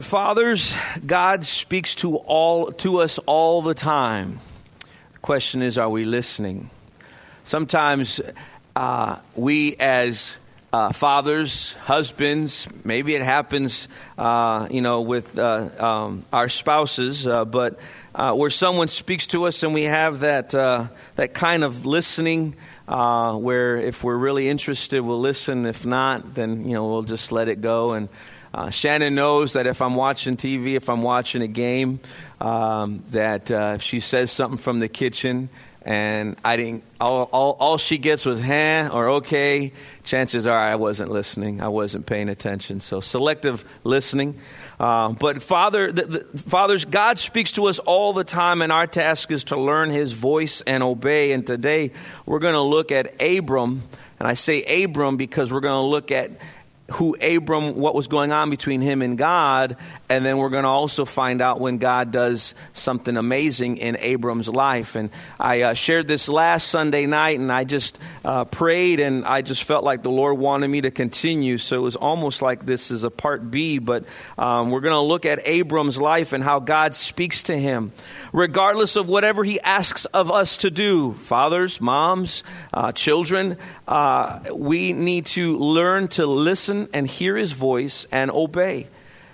Fathers, God speaks to us all the time. The question is, are we listening? Sometimes we as fathers, husbands, maybe it happens, with our spouses, but where someone speaks to us and we have that kind of listening, where if we're really interested, we'll listen. If not, then we'll just let it go. And Shannon knows that if I'm watching TV, if I'm watching a game, that if she says something from the kitchen and I didn't, all she gets was or okay, chances are I wasn't listening. I wasn't paying attention. So selective listening. But fathers, God speaks to us all the time, and our task is to learn his voice and obey. And today we're going to look at Abram. And I say Abram because we're going to look at what was going on between him and God, and then we're going to also find out when God does something amazing in Abram's life. And I shared this last Sunday night, and I just prayed, and I just felt like the Lord wanted me to continue, so it was almost like this is a part B, but we're going to look at Abram's life and how God speaks to him, regardless of whatever he asks of us to do. Fathers, moms, children, we need to learn to listen and hear his voice and obey.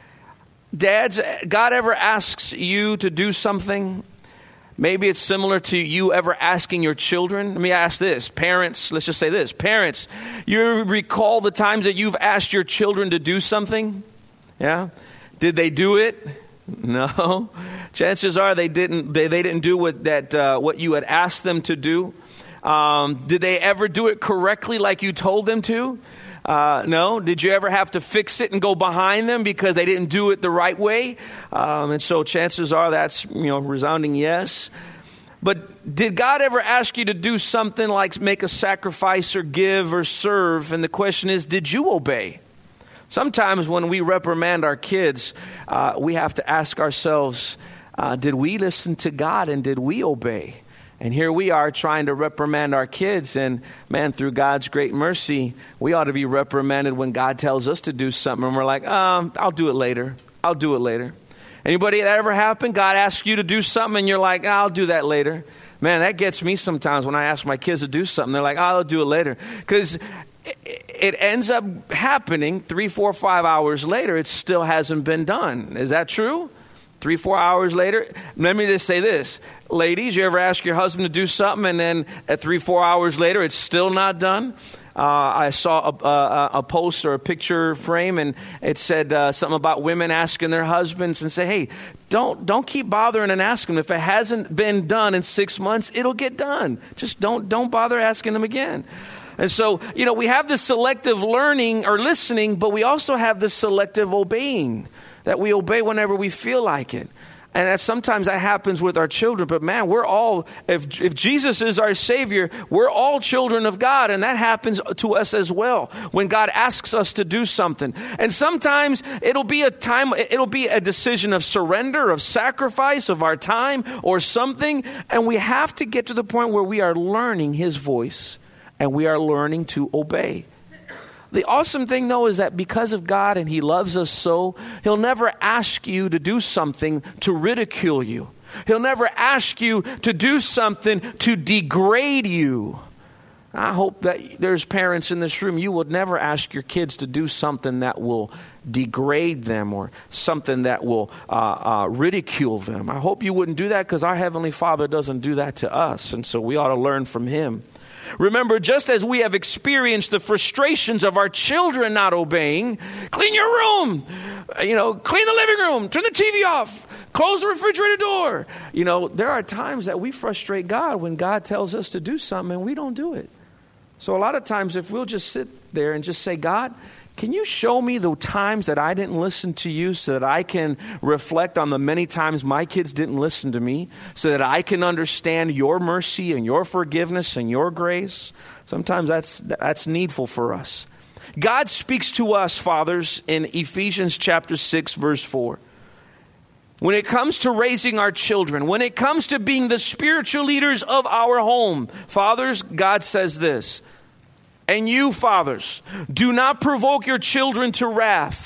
Dads, God ever asks you to do something? Maybe it's similar to you ever asking your children. Let me ask this. Parents, let's just say this. Parents, you recall the times that you've asked your children to do something? Yeah? Did they do it? No. Chances are they didn't. They didn't do what you had asked them to do. Did they ever do it correctly like you told them to? No. Did you ever have to fix it and go behind them because they didn't do it the right way? And so chances are that's, resounding yes. But did God ever ask you to do something like make a sacrifice or give or serve? And the question is, did you obey? Sometimes when we reprimand our kids, we have to ask ourselves, did we listen to God and did we obey? And here we are trying to reprimand our kids, and man, through God's great mercy, we ought to be reprimanded when God tells us to do something, and we're like, I'll do it later. I'll do it later. Anybody that ever happened? God asks you to do something, and you're like, I'll do that later. Man, that gets me sometimes when I ask my kids to do something. They're like, I'll do it later. Because it ends up happening 3, 4, 5 hours later, it still hasn't been done. Is that true? 3, 4 hours later, let me just say this. Ladies, you ever ask your husband to do something and then at 3, 4 hours later, it's still not done? I saw a post or a picture frame and it said something about women asking their husbands and say, hey, don't keep bothering and asking them. If it hasn't been done in 6 months, it'll get done. Just don't bother asking them again. And so, we have this selective learning or listening, but we also have this selective obeying, that we obey whenever we feel like it. And sometimes that happens with our children. But man, we're all, if Jesus is our Savior, we're all children of God. And that happens to us as well when God asks us to do something. And sometimes it'll be a decision of surrender, of sacrifice, of our time or something. And we have to get to the point where we are learning his voice and we are learning to obey. The awesome thing, though, is that because of God and he loves us so, he'll never ask you to do something to ridicule you. He'll never ask you to do something to degrade you. I hope that there's parents in this room, you would never ask your kids to do something that will degrade them or something that will ridicule them. I hope you wouldn't do that because our Heavenly Father doesn't do that to us, and so we ought to learn from him. Remember, just as we have experienced the frustrations of our children not obeying, clean your room, clean the living room, turn the TV off, close the refrigerator door. There are times that we frustrate God when God tells us to do something and we don't do it. So a lot of times if we'll just sit there and just say, God, can you show me the times that I didn't listen to you so that I can reflect on the many times my kids didn't listen to me so that I can understand your mercy and your forgiveness and your grace? Sometimes that's needful for us. God speaks to us, fathers, in Ephesians chapter 6, verse 4. When it comes to raising our children, when it comes to being the spiritual leaders of our home, fathers, God says this. And you, fathers, do not provoke your children to wrath,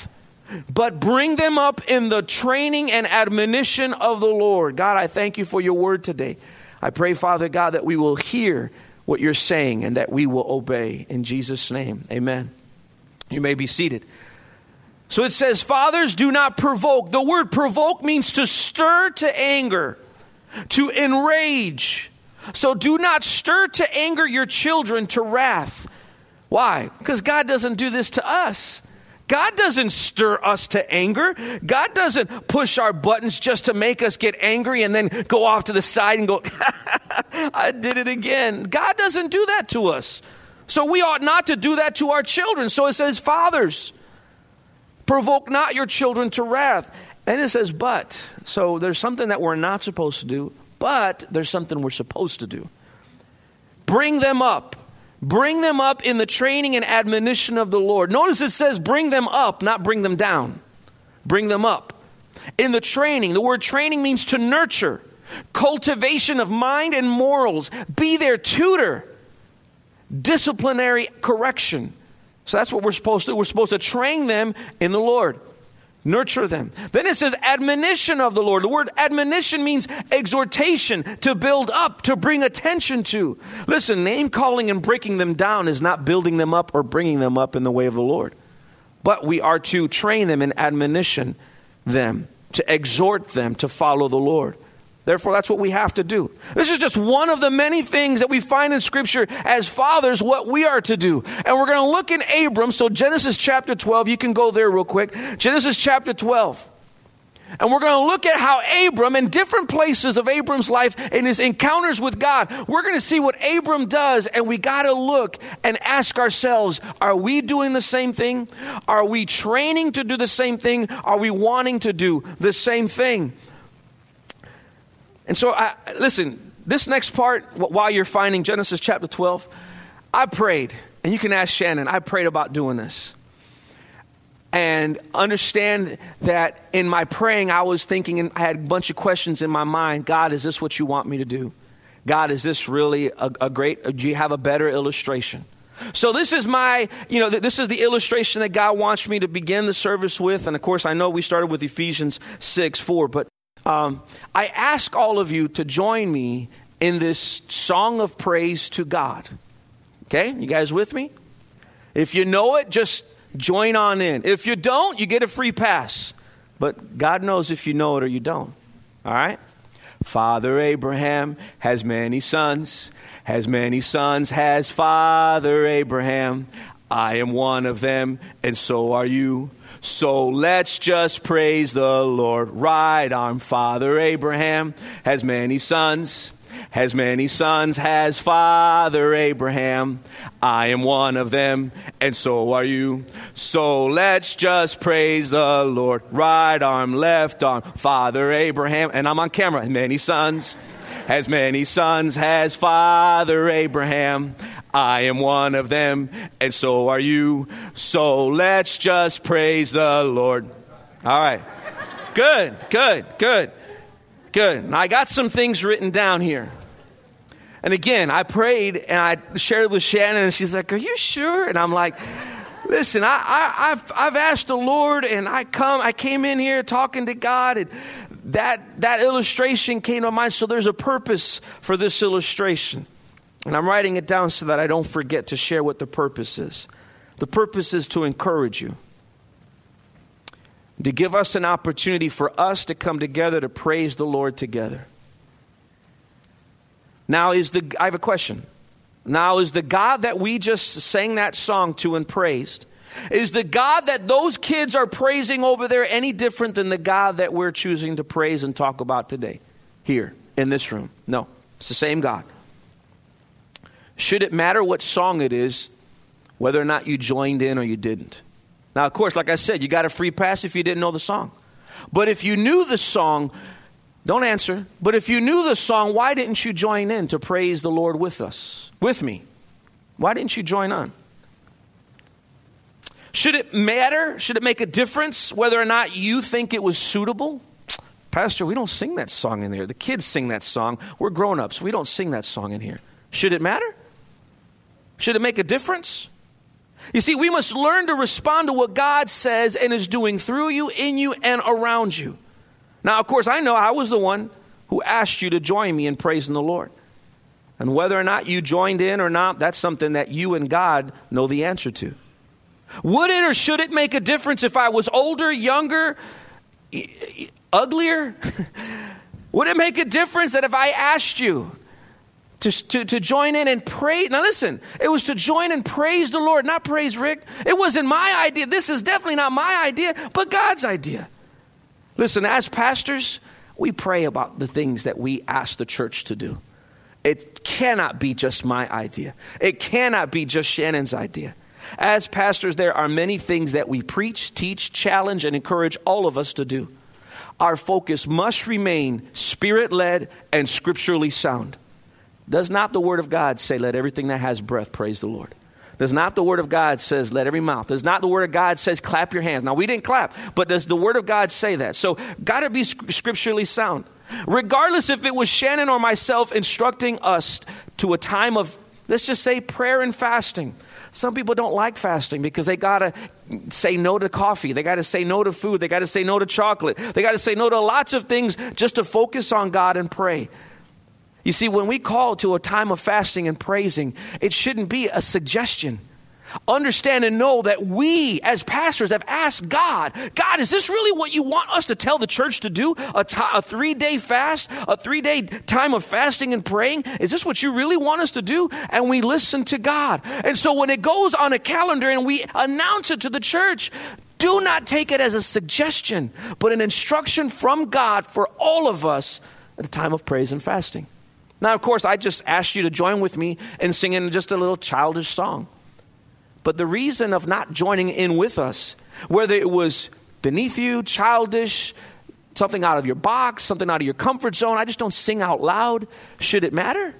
but bring them up in the training and admonition of the Lord. God, I thank you for your word today. I pray, Father God, that we will hear what you're saying and that we will obey. In Jesus' name, amen. You may be seated. So it says, fathers, do not provoke. The word provoke means to stir to anger, to enrage. So do not stir to anger your children to wrath. Why? Because God doesn't do this to us. God doesn't stir us to anger. God doesn't push our buttons just to make us get angry and then go off to the side and go, I did it again. God doesn't do that to us. So we ought not to do that to our children. So it says, fathers, provoke not your children to wrath. And it says, but. So there's something that we're not supposed to do, but there's something we're supposed to do. Bring them up. Bring them up in the training and admonition of the Lord. Notice it says bring them up, not bring them down. Bring them up. In the training, the word training means to nurture, cultivation of mind and morals, be their tutor, disciplinary correction. So that's what we're supposed to do. We're supposed to train them in the Lord. Nurture them. Then it says admonition of the Lord. The word admonition means exhortation, to build up, to bring attention to. Listen, name calling and breaking them down is not building them up or bringing them up in the way of the Lord. But we are to train them and admonition them, to exhort them to follow the Lord. Therefore, that's what we have to do. This is just one of the many things that we find in Scripture as fathers, what we are to do. And we're going to look in Abram. So Genesis chapter 12, you can go there real quick. Genesis chapter 12. And we're going to look at how Abram, in different places of Abram's life, in his encounters with God, we're going to see what Abram does. And we got to look and ask ourselves, are we doing the same thing? Are we training to do the same thing? Are we wanting to do the same thing? And so, listen, this next part, while you're finding Genesis chapter 12, I prayed, and you can ask Shannon, I prayed about doing this. And understand that in my praying, I was thinking, and I had a bunch of questions in my mind. God, is this what you want me to do? God, is this really a great, do you have a better illustration? So this is this is the illustration that God wants me to begin the service with. And of course, I know we started with Ephesians 6:4, but I ask all of you to join me in this song of praise to God. Okay, you guys with me? If you know it, just join on in. If you don't, you get a free pass. But God knows if you know it or you don't. All right? Father Abraham has many sons. Has many sons has Father Abraham. I am one of them, and so are you. So let's just praise the Lord. Right arm, Father Abraham has many sons. Has many sons has Father Abraham. I am one of them, and so are you. So let's just praise the Lord. Right arm, left arm, Father Abraham. And I'm on camera. Many sons. As many sons has Father Abraham. I am one of them, and so are you. So let's just praise the Lord. All right. Good. Now, I got some things written down here. And again, I prayed, and I shared it with Shannon, and she's like, are you sure? And I'm like, listen, I've asked the Lord, and I came in here talking to God, and that illustration came to mind. So there's a purpose for this illustration. And I'm writing it down so that I don't forget to share what the purpose is. The purpose is to encourage you, to give us an opportunity for us to come together to praise the Lord together. Now, I have a question. Now, is the God that we just sang that song to and praised, is the God that those kids are praising over there any different than the God that we're choosing to praise and talk about today here in this room? No, it's the same God. Should it matter what song it is, whether or not you joined in or you didn't? Now, of course, like I said, you got a free pass if you didn't know the song. But if you knew the song, don't answer. But if you knew the song, why didn't you join in to praise the Lord with me? Why didn't you join on? Should it matter? Should it make a difference whether or not you think it was suitable? Pastor, we don't sing that song in there. The kids sing that song. We're grown-ups. We don't sing that song in here. Should it matter? Should it make a difference? You see, we must learn to respond to what God says and is doing through you, in you, and around you. Now, of course, I know I was the one who asked you to join me in praising the Lord. And whether or not you joined in or not, that's something that you and God know the answer to. Would it or should it make a difference if I was older, younger, uglier? Would it make a difference that if I asked you to join in and pray? Now listen, it was to join and praise the Lord, not praise Rick. It wasn't my idea. This is definitely not my idea, but God's idea. Listen, as pastors, we pray about the things that we ask the church to do. It cannot be just my idea. It cannot be just Shannon's idea. As pastors, there are many things that we preach, teach, challenge, and encourage all of us to do. Our focus must remain spirit-led and scripturally sound. Does not the Word of God say, let everything that has breath praise the Lord? Does not the Word of God says, let every mouth? Does not the Word of God says, clap your hands? Now, we didn't clap, but does the Word of God say that? So, got to be scripturally sound. Regardless if it was Shannon or myself instructing us to a time of, let's just say, prayer and fasting. Some people don't like fasting because they got to say no to coffee. They got to say no to food. They got to say no to chocolate. They got to say no to lots of things just to focus on God and pray. You see, when we call to a time of fasting and praising, it shouldn't be a suggestion. Understand and know that we as pastors have asked God, God, is this really what you want us to tell the church to do? A 3-day fast, a 3-day time of fasting and praying? Is this what you really want us to do? And we listen to God. And so when it goes on a calendar and we announce it to the church, do not take it as a suggestion, but an instruction from God for all of us at a time of praise and fasting. Now, of course, I just asked you to join with me in singing just a little childish song. But the reason of not joining in with us, whether it was beneath you, childish, something out of your box, something out of your comfort zone, I just don't sing out loud. Should it matter?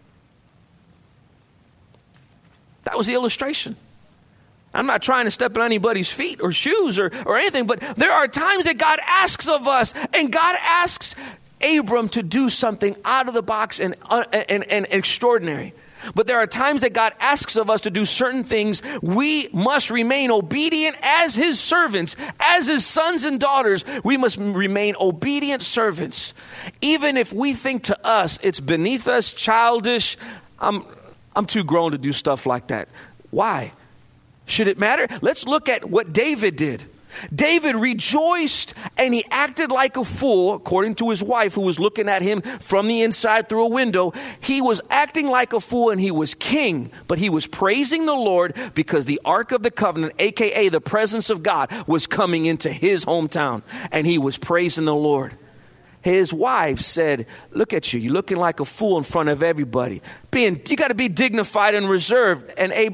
That was the illustration. I'm not trying to step on anybody's feet or shoes or anything, but there are times that God asks of us, and God asks Abram to do something out of the box and extraordinary. But there are times that God asks of us to do certain things. We must remain obedient as his servants, as his sons and daughters. We must remain obedient servants. Even if we think to us it's beneath us, childish, I'm too grown to do stuff like that. Why? Should it matter? Let's look at what David did. David rejoiced and he acted like a fool, according to his wife who was looking at him from the inside through a window. He was acting like a fool and he was king, but he was praising the Lord because the Ark of the Covenant, aka the presence of God, was coming into his hometown, and he was praising the Lord. His wife said, look at you, you're looking like a fool in front of everybody. You got to be dignified and reserved.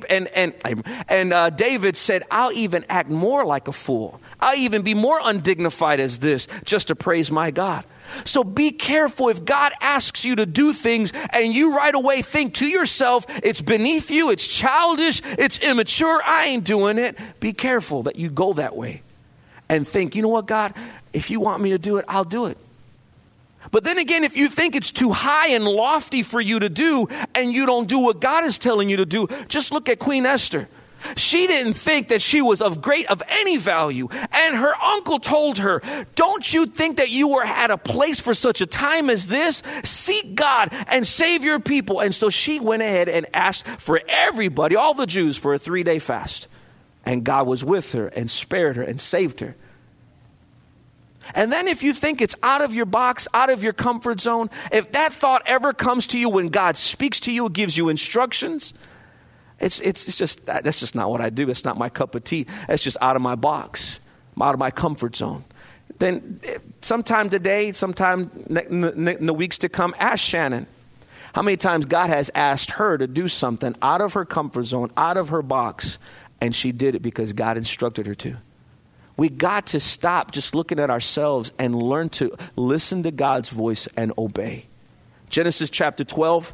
And David said, I'll even act more like a fool. I'll even be more undignified as this, just to praise my God. So be careful if God asks you to do things and you right away think to yourself, it's beneath you, it's childish, it's immature, I ain't doing it. Be careful that you go that way and think, you know what, God, if you want me to do it, I'll do it. But then again, if you think it's too high and lofty for you to do and you don't do what God is telling you to do, just look at Queen Esther. She didn't think that she was of any value. And her uncle told her, don't you think that you were at a place for such a time as this? Seek God and save your people. And so she went ahead and asked for everybody, all the Jews, for a 3-day fast. And God was with her and spared her and saved her. And then if you think it's out of your box, out of your comfort zone, if that thought ever comes to you when God speaks to you, gives you instructions, it's just, that's just not what I do. It's not my cup of tea. It's just out of my box, out of my comfort zone. Then sometime today, sometime in the weeks to come, ask Shannon how many times God has asked her to do something out of her comfort zone, out of her box, and she did it because God instructed her to. We got to stop just looking at ourselves and learn to listen to God's voice and obey. Genesis chapter 12.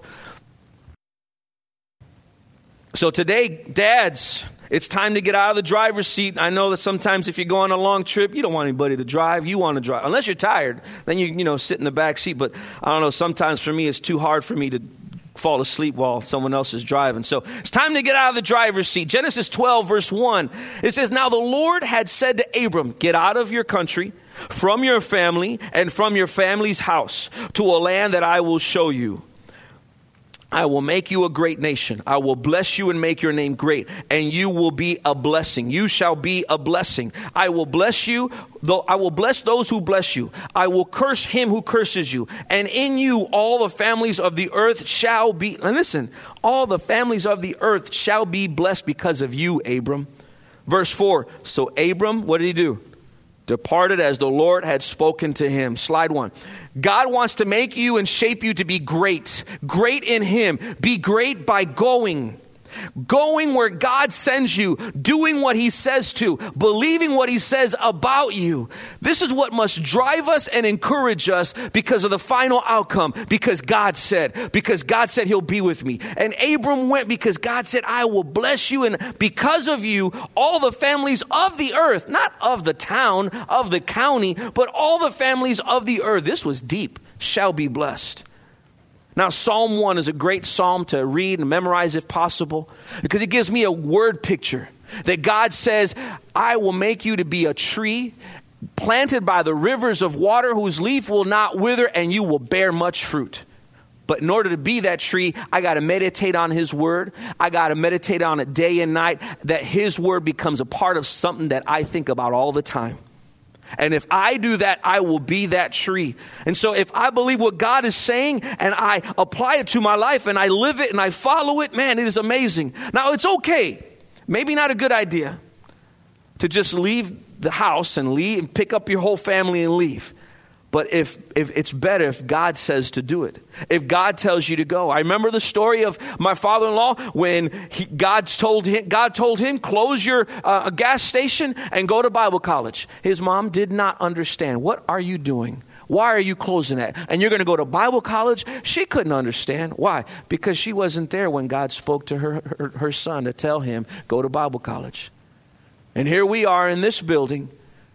So today, dads, it's time to get out of the driver's seat. I know that sometimes if you go on a long trip, you don't want anybody to drive. You want to drive. Unless you're tired, then you sit in the back seat. But I don't know, sometimes for me, it's too hard for me to fall asleep while someone else is driving. So it's time to get out of the driver's seat. Genesis 12, verse 1. It says, now the Lord had said to Abram, get out of your country, from your family, and from your family's house, to a land that I will show you. I will make you a great nation. I will bless you and make your name great, and you will be a blessing. You shall be a blessing. I will bless you, though I will bless those who bless you. I will curse him who curses you. And in you all the families of the earth shall be, and listen, all the families of the earth shall be blessed because of you, Abram. Verse 4, so Abram, what did he do? Departed as the Lord had spoken to him. Slide 1. God wants to make you and shape you to be great. Great in him. Be great by going. Going where God sends you, doing what he says to, believing what he says about you. This is what must drive us and encourage us because of the final outcome. Because God said he'll be with me. And Abram went because God said, I will bless you. And because of you, all the families of the earth, not of the town, of the county, but all the families of the earth, this was deep, shall be blessed. Now, Psalm 1 is a great psalm to read and memorize if possible, because it gives me a word picture that God says, I will make you to be a tree planted by the rivers of water whose leaf will not wither, and you will bear much fruit. But in order to be that tree, I got to meditate on his word. I got to meditate on it day and night, that his word becomes a part of something that I think about all the time. And if I do that, I will be that tree. And so if I believe what God is saying and I apply it to my life and I live it and I follow it, man, it is amazing. Now, it's okay, maybe not a good idea, to just leave the house and leave and pick up your whole family and leave. But if it's better if God says to do it, if God tells you to go. I remember the story of my father-in-law when God told him, close your gas station and go to Bible college. His mom did not understand. What are you doing? Why are you closing that? And you're going to go to Bible college? She couldn't understand. Why? Because she wasn't there when God spoke to her son to tell him, go to Bible college. And here we are in this building,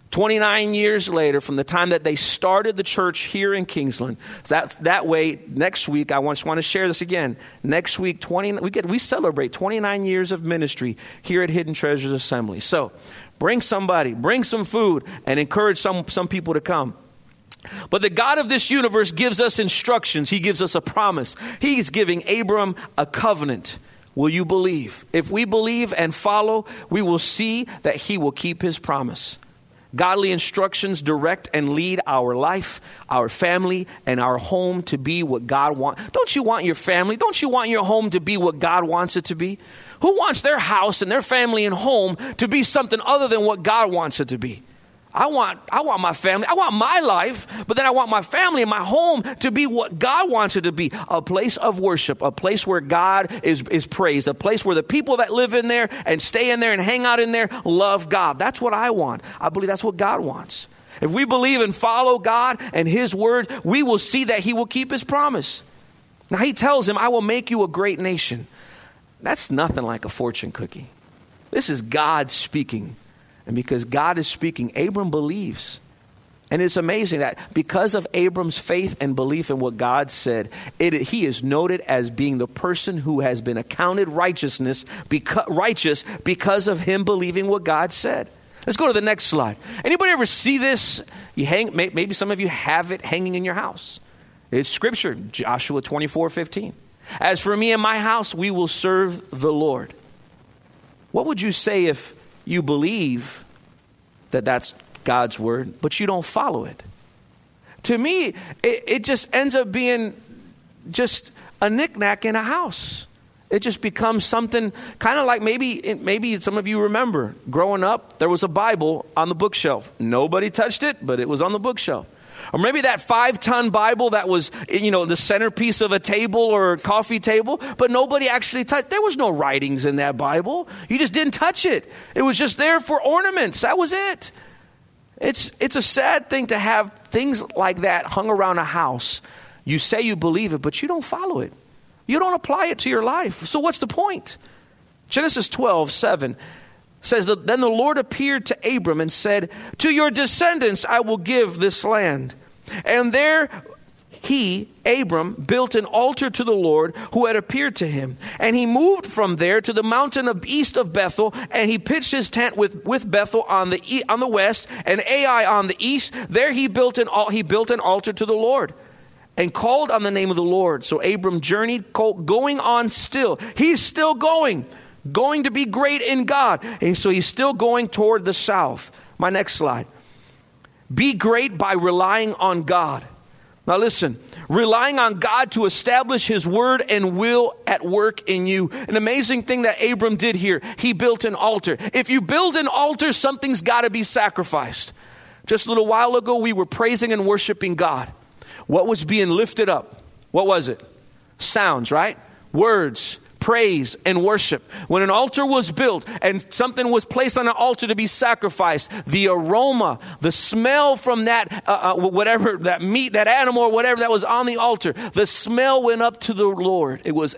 29 years later, from the time that they started the church here in Kingsland. That way, next week, I just want to share this again. Next week, we celebrate 29 years of ministry here at Hidden Treasures Assembly. So bring somebody, bring some food, and encourage some people to come. But the God of this universe gives us instructions. He gives us a promise. He's giving Abram a covenant. Will you believe? If we believe and follow, we will see that he will keep his promise. Godly instructions direct and lead our life, our family, and our home to be what God wants. Don't you want your family? Don't you want your home to be what God wants it to be? Who wants their house and their family and home to be something other than what God wants it to be? I want my family, I want my life, but then I want my family and my home to be what God wants it to be. A place of worship, a place where God is praised, a place where the people that live in there and stay in there and hang out in there love God. That's what I want. I believe that's what God wants. If we believe and follow God and his word, we will see that he will keep his promise. Now he tells him, I will make you a great nation. That's nothing like a fortune cookie. This is God speaking. And because God is speaking, Abram believes. And it's amazing that because of Abram's faith and belief in what God said, he is noted as being the person who has been accounted righteous because of him believing what God said. Let's go to the next slide. Anybody ever see this? Maybe some of you have it hanging in your house. It's scripture, Joshua 24:15. As for me and my house, we will serve the Lord. What would you say if you believe that that's God's word, but you don't follow it? To me, it just ends up being just a knickknack in a house. It just becomes something kind of like maybe some of you remember growing up, there was a Bible on the bookshelf. Nobody touched it, but it was on the bookshelf. Or maybe that 5-ton Bible that was, the centerpiece of a table or a coffee table, but nobody actually touched. There was no writings in that Bible. You just didn't touch it. It was just there for ornaments. That was it. It's a sad thing to have things like that hung around a house. You say you believe it, but you don't follow it. You don't apply it to your life. So what's the point? Genesis 12:7. says that then the Lord appeared to Abram and said, to your descendants I will give this land, and there he, Abram, built an altar to the Lord who had appeared to him. And he moved from there to the mountain east of Bethel, and he pitched his tent with Bethel on the west and Ai on the east. There he built an altar to the Lord and called on the name of the Lord. So Abram journeyed, going on still. He's still going to be great in God. And so he's still going toward the south. My next slide. Be great by relying on God. Now listen, relying on God to establish his word and will at work in you. An amazing thing that Abram did here. He built an altar. If you build an altar, something's got to be sacrificed. Just a little while ago, we were praising and worshiping God. What was being lifted up? What was it? Sounds, right? Words, praise, and worship. When an altar was built and something was placed on an altar to be sacrificed, the aroma, the smell from that, whatever, that meat, that animal or whatever that was on the altar, the smell went up to the Lord. It was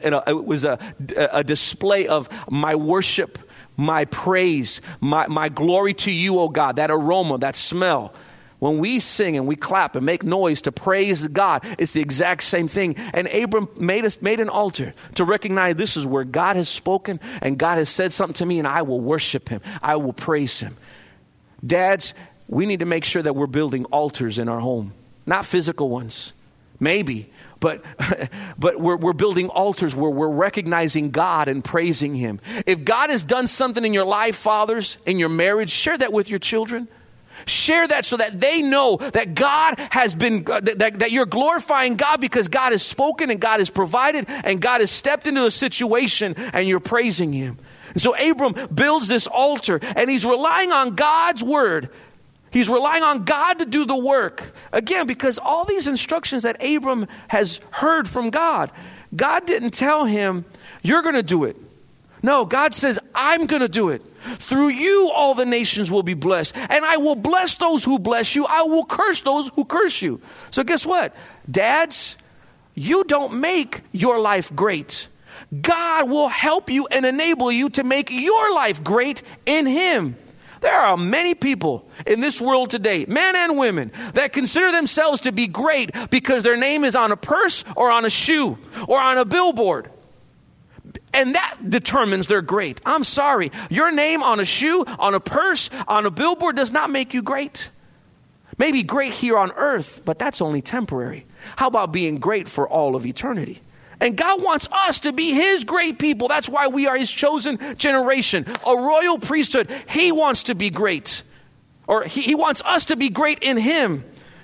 a display of my worship, my praise, my glory to you, oh God, that aroma, that smell. When we sing and we clap and make noise to praise God, it's the exact same thing. And Abram made an altar to recognize this is where God has spoken and God has said something to me, and I will worship him. I will praise him. Dads, we need to make sure that we're building altars in our home. Not physical ones. Maybe. But we're building altars where we're recognizing God and praising him. If God has done something in your life, fathers, in your marriage, share that with your children. Share that so that they know that God has been, that you're glorifying God because God has spoken and God has provided and God has stepped into a situation and you're praising him. And so Abram builds this altar and he's relying on God's word. He's relying on God to do the work. Again, because all these instructions that Abram has heard from God, God didn't tell him, you're going to do it. No, God says, I'm going to do it. Through you, all the nations will be blessed. And I will bless those who bless you. I will curse those who curse you. So guess what? Dads, you don't make your life great. God will help you and enable you to make your life great in him. There are many people in this world today, men and women, that consider themselves to be great because their name is on a purse or on a shoe or on a billboard. And that determines they're great. I'm sorry. Your name on a shoe, on a purse, on a billboard does not make you great. Maybe great here on earth, but that's only temporary. How about being great for all of eternity? And God wants us to be his great people. That's why we are his chosen generation, a royal priesthood. He wants to be great. Or he wants us to be great in him.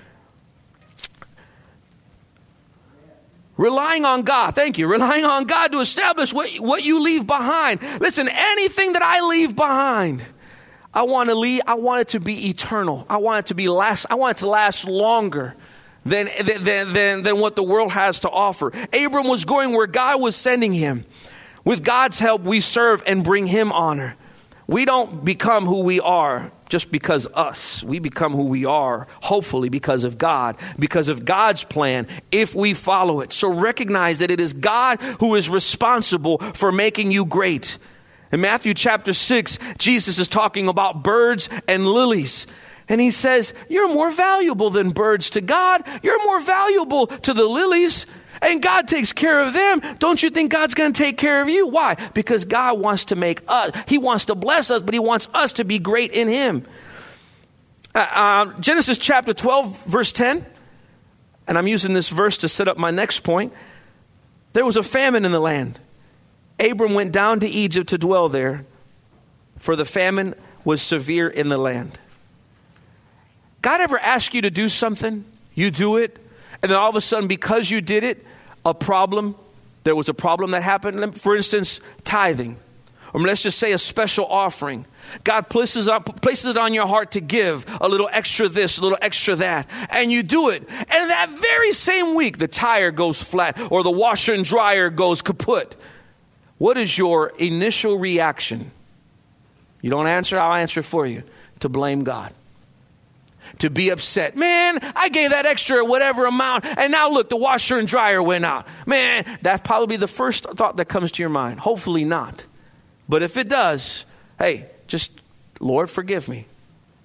Relying on God. Thank you. Relying on God to establish what you leave behind. Listen, anything that I leave behind, I want it to be eternal. I want it to last longer than what the world has to offer. Abram was going where God was sending him. With God's help, we serve and bring him honor. We don't become who we are just because us. We become who we are, hopefully because of God, because of God's plan, if we follow it. So recognize that it is God who is responsible for making you great. In Matthew chapter 6, Jesus is talking about birds and lilies. And he says, you're more valuable than birds to God. You're more valuable to the lilies. And God takes care of them. Don't you think God's going to take care of you? Why? Because God wants to make us. He wants to bless us, but he wants us to be great in him. Genesis chapter 12, verse 10. And I'm using this verse to set up my next point. There was a famine in the land. Abram went down to Egypt to dwell there, for the famine was severe in the land. God ever ask you to do something? You do it. And then all of a sudden, because you did it, there was a problem that happened. For instance, tithing. Or let's just say a special offering. God places it on your heart to give a little extra this, a little extra that. And you do it. And that very same week, the tire goes flat or the washer and dryer goes kaput. What is your initial reaction? You don't answer, I'll answer for you. To blame God. To be upset. Man, I gave that extra whatever amount, and now look, the washer and dryer went out. Man, that's probably the first thought that comes to your mind. Hopefully not. But if it does, hey, just, Lord, forgive me.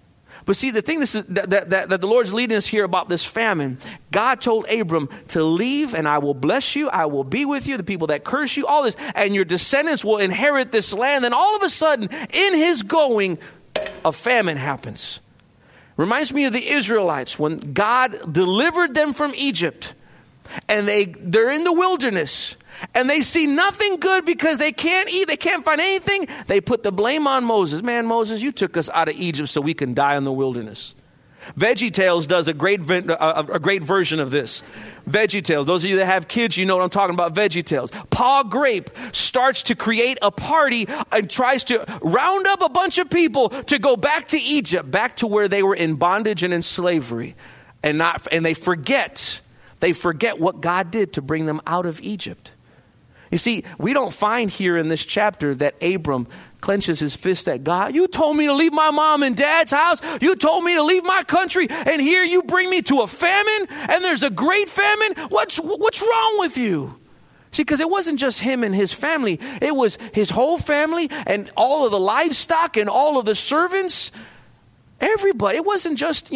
But see, the thing that the Lord's leading us here about this famine, God told Abram to leave and I will bless you. I will be with you. The people that curse you, all this, and your descendants will inherit this land. And all of a sudden, in his going, a famine happens. Reminds me of the Israelites when God delivered them from Egypt and they're in the wilderness. And they see nothing good because they can't eat. They can't find anything. They put the blame on Moses. Man, Moses, you took us out of Egypt so we can die in the wilderness. VeggieTales does a great version of this. VeggieTales, those of you that have kids, you know what I'm talking about, VeggieTales. Pa Grape starts to create a party and tries to round up a bunch of people to go back to Egypt, back to where they were in bondage and in slavery. And they forget what God did to bring them out of Egypt. You see, we don't find here in this chapter that Abram clenches his fist at God. You told me to leave my mom and dad's house. You told me to leave my country. And here you bring me to a famine and there's a great famine. What's wrong with you? See, because it wasn't just him and his family. It was his whole family and all of the livestock and all of the servants. Everybody. It wasn't just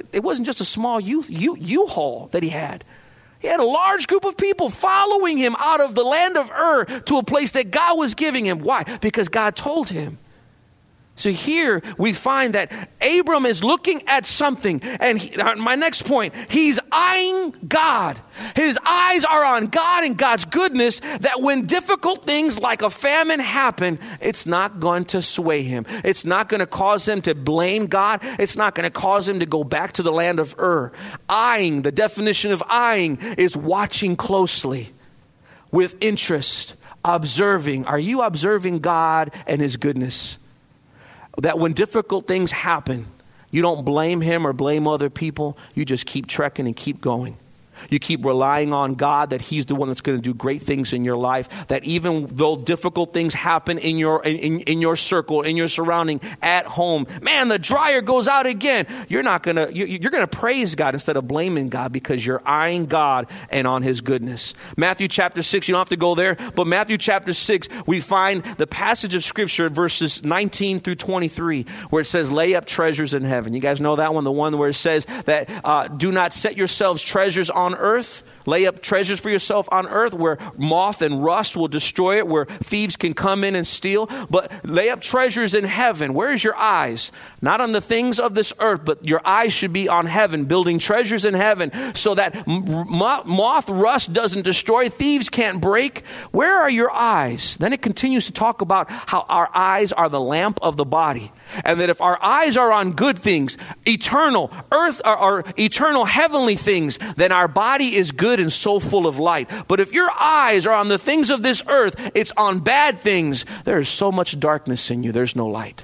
a small U-Haul that he had. He had a large group of people following him out of the land of Ur to a place that God was giving him. Why? Because God told him. So here we find that Abram is looking at something. And my next point, he's eyeing God. His eyes are on God and God's goodness, that when difficult things like a famine happen, it's not going to sway him. It's not going to cause him to blame God. It's not going to cause him to go back to the land of Ur. Eyeing, the definition of eyeing is watching closely with interest, observing. Are you observing God and his goodness? That when difficult things happen, you don't blame him or blame other people. You just keep trekking and keep going. You keep relying on God, that he's the one that's going to do great things in your life. That even though difficult things happen in your circle, in your surrounding, at home, man, the dryer goes out again. You're going to praise God instead of blaming God, because you're eyeing God and on his goodness. Matthew chapter 6, you don't have to go there, but Matthew chapter 6, we find the passage of scripture, verses 19 through 23, where it says, lay up treasures in heaven. You guys know that one, the one where it says that do not set yourselves treasures on earth. Lay up treasures for yourself on earth, where moth and rust will destroy it, where thieves can come in and steal. But lay up treasures in heaven. Where is your eyes? Not on the things of this earth, but your eyes should be on heaven, building treasures in heaven, so that moth, rust doesn't destroy, thieves can't break. Where are your eyes? Then it continues to talk about how our eyes are the lamp of the body. And that if our eyes are on good things, eternal, earth or eternal heavenly things, then our body is good and so full of light. But if your eyes are on the things of this earth, it's on bad things, there is so much darkness in you, there's no light.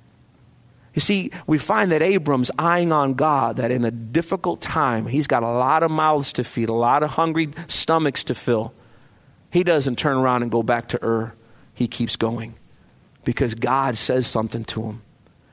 You see, we find that Abram's eyeing on God, that in a difficult time, he's got a lot of mouths to feed, a lot of hungry stomachs to fill. He doesn't turn around and go back to Ur. He keeps going because God says something to him.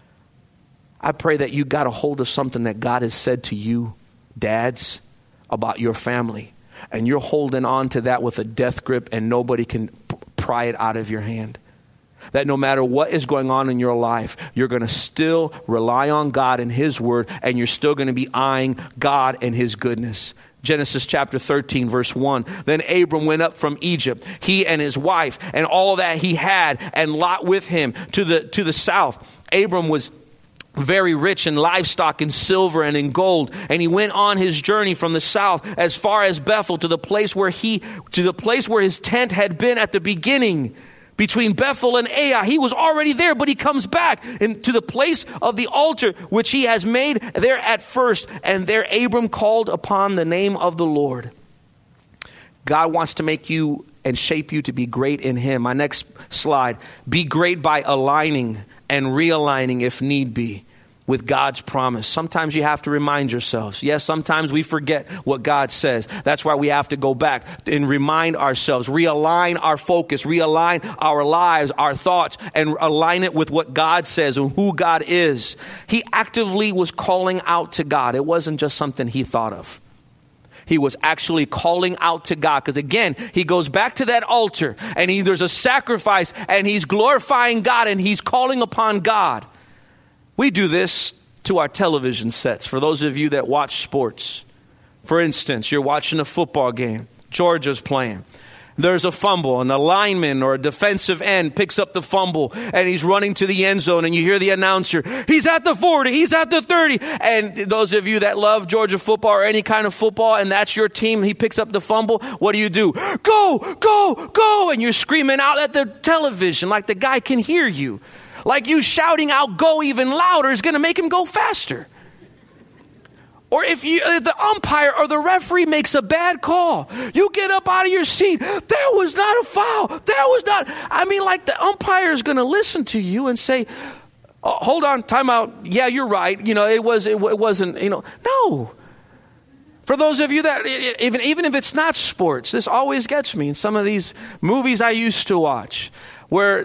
I pray that you got a hold of something that God has said to you, dads, about your family. And you're holding on to that with a death grip, and nobody can pry it out of your hand. That no matter what is going on in your life, you're going to still rely on God and his word, and you're still going to be eyeing God and his goodness. Genesis chapter 13, verse 1. Then Abram went up from Egypt, he and his wife, and all that he had, and Lot with him, to the south. Abram was very rich in livestock, in silver and in gold, and he went on his journey from the south as far as Bethel, to the place where his tent had been at the beginning, between Bethel and Ai. He was already there, but he comes back to the place of the altar which he has made there at first, and there Abram called upon the name of the Lord. God wants to make you and shape you to be great in him. My next slide. Be great by aligning and realigning, if need be, with God's promise. Sometimes you have to remind yourselves. Yes, sometimes we forget what God says. That's why we have to go back and remind ourselves, realign our focus, realign our lives, our thoughts, and align it with what God says and who God is. He actively was calling out to God. It wasn't just something he thought of. He was actually calling out to God, because again, he goes back to that altar and there's a sacrifice and he's glorifying God and he's calling upon God. We do this to our television sets. For those of you that watch sports, for instance, you're watching a football game. Georgia's playing. There's a fumble, and a lineman or a defensive end picks up the fumble, and he's running to the end zone, and you hear the announcer, he's at the 40, he's at the 30. And those of you that love Georgia football or any kind of football, and that's your team, he picks up the fumble, what do? Go, go, go! And you're screaming out at the television like the guy can hear you. Like you shouting out go even louder is going to make him go faster. Or if the umpire or the referee makes a bad call, you get up out of your seat. That was not a foul. That was not. I mean, like the umpire is going to listen to you and say, oh, hold on, time out. Yeah, you're right. It wasn't, no. For those of you that, even if it's not sports, this always gets me in some of these movies I used to watch where,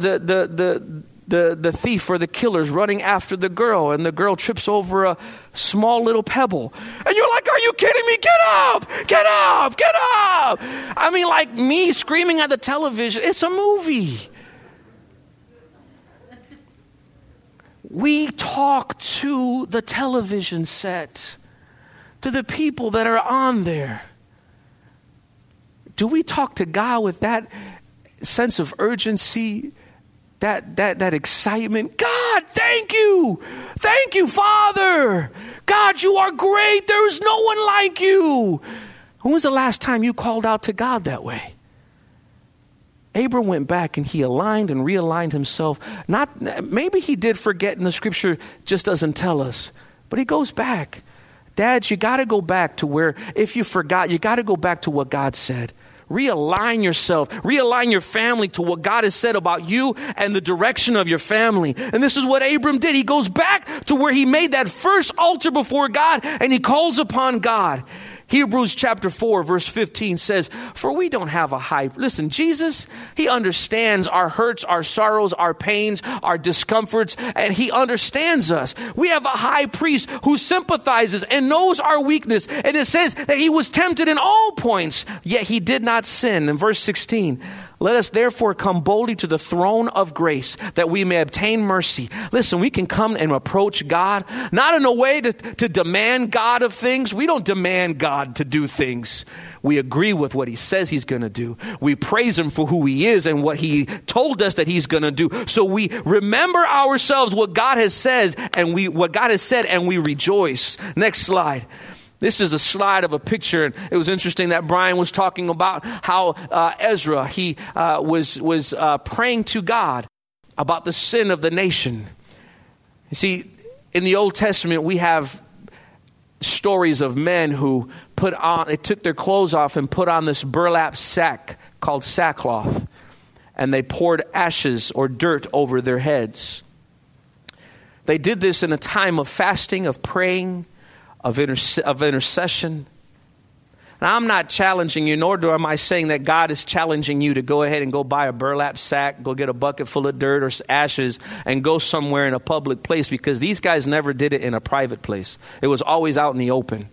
the thief or the killer's running after the girl, and the girl trips over a small little pebble. And you're like, are you kidding me? Get up! Get up! Get up! I mean, like me screaming at the television. It's a movie. We talk to the television set, to the people that are on there. Do we talk to God with that sense of urgency? That excitement. God, thank you. Thank you, Father. God, you are great. There is no one like you. When was the last time you called out to God that way? Abram went back and he aligned and realigned himself. Maybe he did forget, and the scripture just doesn't tell us. But he goes back. Dads, you got to go back to where, if you forgot, you got to go back to what God said. Realign yourself, realign your family to what God has said about you and the direction of your family. And this is what Abram did. He goes back to where he made that first altar before God, and he calls upon God. Hebrews chapter 4 verse 15 says, for we don't have a high... Listen, Jesus, he understands our hurts, our sorrows, our pains, our discomforts, and he understands us. We have a high priest who sympathizes and knows our weakness. And it says that he was tempted in all points, yet he did not sin. In verse 16, let us therefore come boldly to the throne of grace that we may obtain mercy. Listen, we can come and approach God, not in a way to demand God of things. We don't demand God to do things. We agree with what he says he's going to do. We praise him for who he is and what he told us that he's going to do. So we remember ourselves what God has said and we rejoice. Next slide. This is a slide of a picture. It was interesting that Brian was talking about how Ezra, he was praying to God about the sin of the nation. You see, in the Old Testament, we have stories of men who they took their clothes off and put on this burlap sack called sackcloth, and they poured ashes or dirt over their heads. They did this in a time of fasting, of praying, of intercession. And I'm not challenging you, nor am I saying that God is challenging you to go ahead and go buy a burlap sack, go get a bucket full of dirt or ashes, and go somewhere in a public place, because these guys never did it in a private place. It was always out in the open.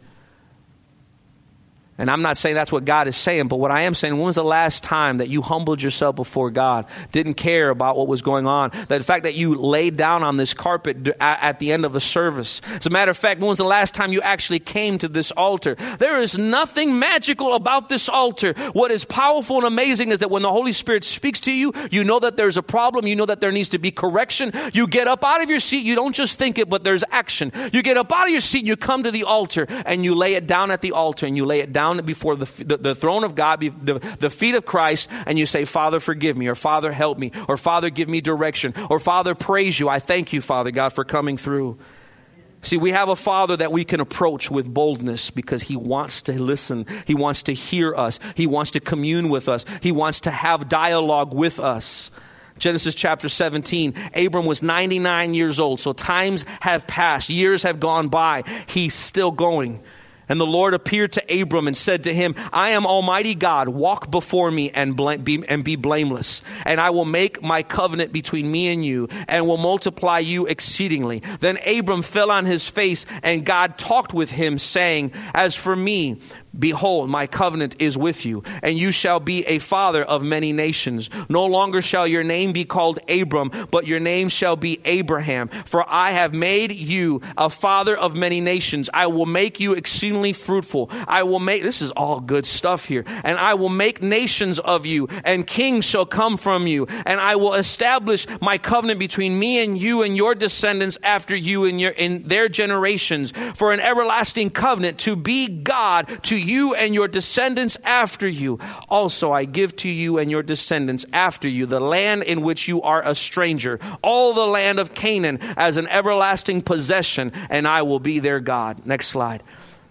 And I'm not saying that's what God is saying, but what I am saying, when was the last time that you humbled yourself before God, didn't care about what was going on, that the fact that you laid down on this carpet at the end of a service? As a matter of fact, when was the last time you actually came to this altar? There is nothing magical about this altar. What is powerful and amazing is that when the Holy Spirit speaks to you, you know that there's a problem, you know that there needs to be correction. You get up out of your seat, you don't just think it, but there's action. You get up out of your seat, you come to the altar, and you lay it down at the altar, and you lay it down before the throne of God, the feet of Christ, and you say, Father, forgive me, or Father, help me, or Father, give me direction, or Father, praise you. I thank you, Father God, for coming through. See, we have a Father that we can approach with boldness because he wants to listen. He wants to hear us. He wants to commune with us. He wants to have dialogue with us. Genesis chapter 17, Abram was 99 years old. So times have passed. Years have gone by. He's still going. And the Lord appeared to Abram and said to him, I am Almighty God. Walk before me and be blameless. And I will make my covenant between me and you and will multiply you exceedingly. Then Abram fell on his face, and God talked with him, saying, as for me, behold, my covenant is with you, and you shall be a father of many nations. No longer shall your name be called Abram, but your name shall be Abraham. For I have made you a father of many nations. I will make you exceedingly fruitful. This is all good stuff here. And I will make nations of you, and kings shall come from you. And I will establish my covenant between me and you and your descendants after you in their generations, for an everlasting covenant, to be God to you and your descendants after you. Also, I give to you and your descendants after you the land in which you are a stranger, all the land of Canaan, as an everlasting possession, and I will be their God. Next slide.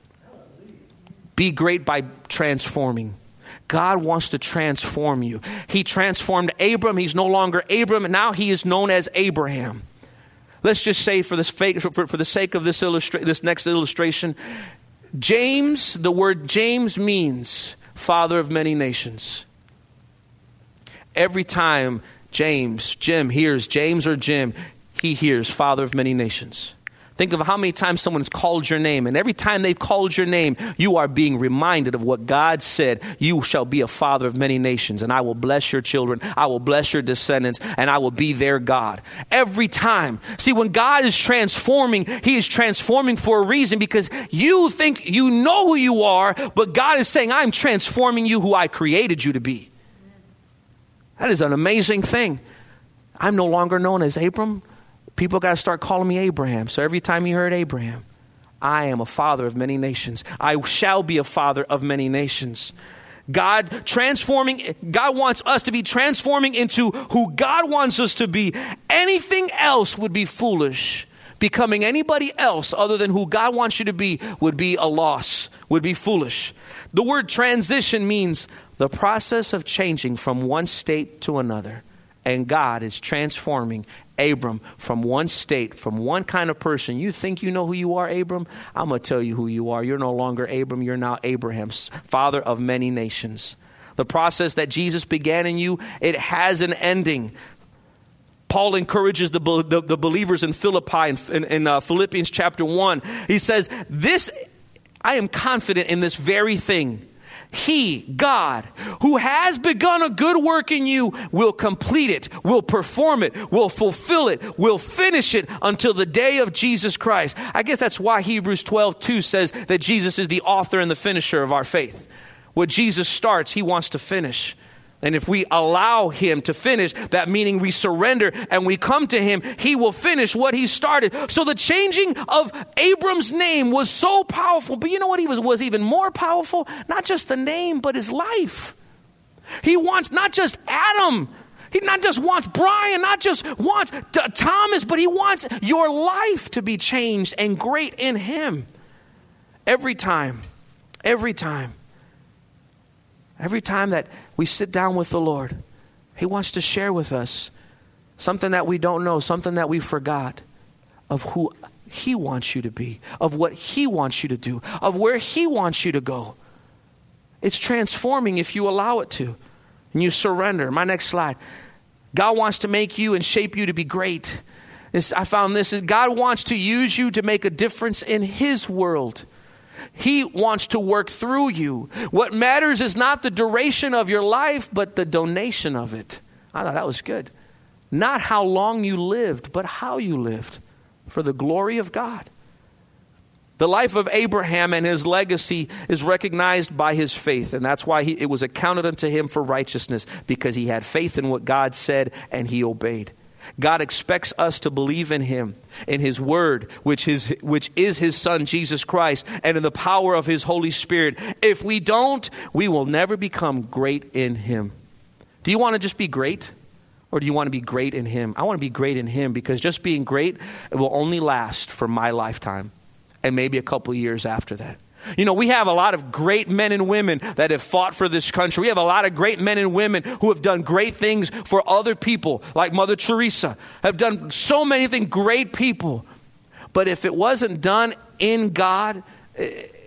Be great by transforming. God wants to transform you. He transformed Abram. He's no longer Abram, and now he is known as Abraham. Let's just say, for the sake of this next illustration, James, the word James means father of many nations. Every time Jim hears James or Jim, he hears father of many nations. Think of how many times someone's called your name, and every time they've called your name, you are being reminded of what God said. You shall be a father of many nations, and I will bless your children. I will bless your descendants, and I will be their God. Every time. See, when God is transforming, he is transforming for a reason, because you think you know who you are, but God is saying, I'm transforming you who I created you to be. That is an amazing thing. I'm no longer known as Abram. People got to start calling me Abraham. So every time you heard Abraham, I am a father of many nations. I shall be a father of many nations. God wants us to be transforming into who God wants us to be. Anything else would be foolish. Becoming anybody else other than who God wants you to be would be a loss, would be foolish. The word transition means the process of changing from one state to another. And God is transforming Abram from one state, from one kind of person. You think you know who you are, Abram? I'm going to tell you who you are. You're no longer Abram. You're now Abraham, father of many nations. The process that Jesus began in you, it has an ending. Paul encourages the believers in Philippi, in Philippians chapter 1. He says, I am confident in this very thing. He, God, who has begun a good work in you, will complete it, will perform it, will fulfill it, will finish it until the day of Jesus Christ. I guess that's why Hebrews 12:2 says that Jesus is the author and the finisher of our faith. What Jesus starts, he wants to finish. And if we allow him to finish, that meaning we surrender and we come to him, he will finish what he started. So the changing of Abram's name was so powerful. But you know what was even more powerful? Not just the name, but his life. He wants not just Adam. He not just wants Brian, not just wants Thomas, but he wants your life to be changed and great in him. Every time that we sit down with the Lord, he wants to share with us something that we don't know, something that we forgot, of who he wants you to be, of what he wants you to do, of where he wants you to go. It's transforming if you allow it to, and you surrender. My next slide. God wants to make you and shape you to be great. I found this. God wants to use you to make a difference in his world. He wants to work through you. What matters is not the duration of your life, but the donation of it. I thought that was good. Not how long you lived, but how you lived for the glory of God. The life of Abraham and his legacy is recognized by his faith, and that's why it was accounted unto him for righteousness, because he had faith in what God said and he obeyed. God expects us to believe in him, in his word, which is his son, Jesus Christ, and in the power of his Holy Spirit. If we don't, we will never become great in him. Do you want to just be great? Or do you want to be great in him? I want to be great in him, because just being great, it will only last for my lifetime and maybe a couple of years after that. You know, we have a lot of great men and women that have fought for this country. We have a lot of great men and women who have done great things for other people, like Mother Teresa, have done so many things, great people. But if it wasn't done in God,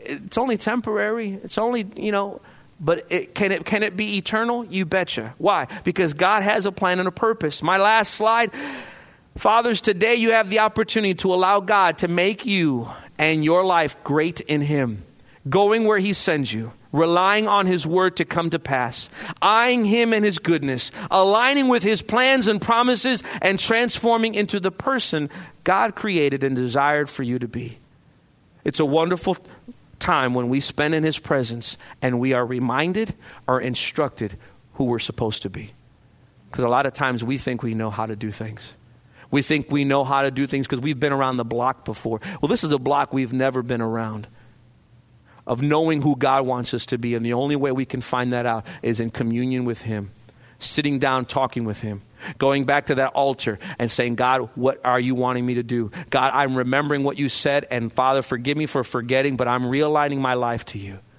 it's only temporary. It's only, but can it be eternal? You betcha. Why? Because God has a plan and a purpose. My last slide. Fathers, today you have the opportunity to allow God to make you and your life great in Him. Going where He sends you. Relying on His word to come to pass. Eyeing Him and His goodness. Aligning with His plans and promises. And transforming into the person God created and desired for you to be. It's a wonderful time when we spend in His presence and we are reminded or instructed who we're supposed to be. Because a lot of times we think we know how to do things. We think we know how to do things because we've been around the block before. Well, this is a block we've never been around. Of knowing who God wants us to be. And the only way we can find that out is in communion with Him. Sitting down, talking with Him. Going back to that altar and saying, God, what are you wanting me to do? God, I'm remembering what you said. And Father, forgive me for forgetting, but I'm realigning my life to you.